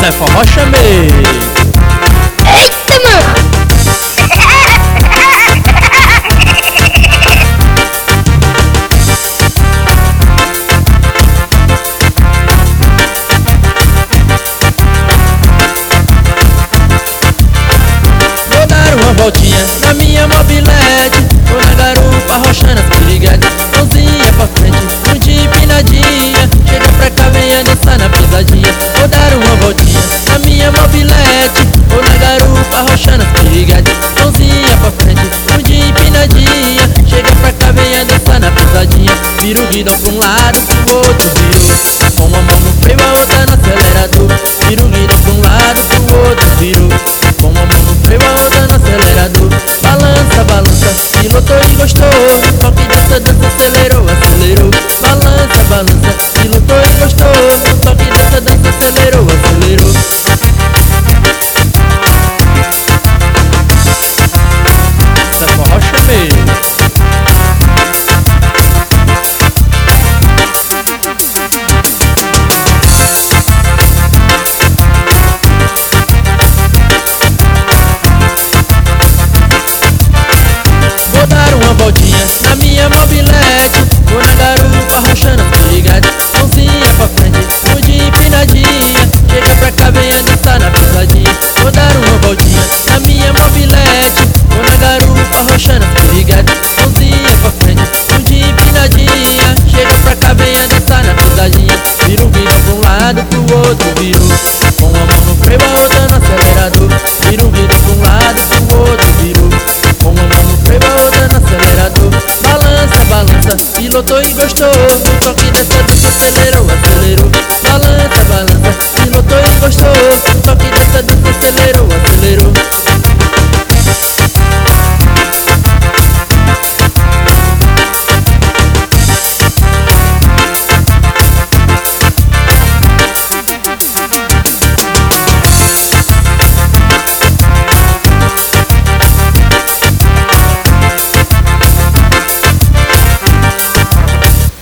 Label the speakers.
Speaker 1: é forró chamei.
Speaker 2: Eita, mano!
Speaker 1: Vou dar uma voltinha na minha mobilete, vou na garupa arrochando as piriguetes. Mãozinha pra frente, muito empinadinha, chega pra cá, venha dançar na pisadinha. Vou dar uma voltinha na minha mobilete, vou na garupa arrochando as piriguetes. Mãozinha pra frente, muito empinadinha, chega pra cá, venha dançar na pisadinha. Vira o guidão pra um lado, pro outro virou, com uma mão no freio, a outra no acelerador. Vira o guidão pra um lado, pro outro virou, com uma mão no freio, a outra no acelerador. Balança, balança, pilotou e gostou, toque dessa dança, acelerou, acelerou. Balança, balança, pilotou e gostou, toque dessa dança, acelerou, acelerou. Essa forró chamei. Vou dar uma voltinha na minha mobilete, vou na garupa arrochando as piriguetes. Mãozinha pra frente, muito empinadinha, chega pra cá, venha dançar na pisadinha. Vou dar uma voltinha na minha mobilete, vou na garupa arrochando as piriguetes. Mãozinha pra frente, muito empinadinha, chega pra cá, venha dançar na pisadinha. Vira um vídeo pra um lado, pro outro virou,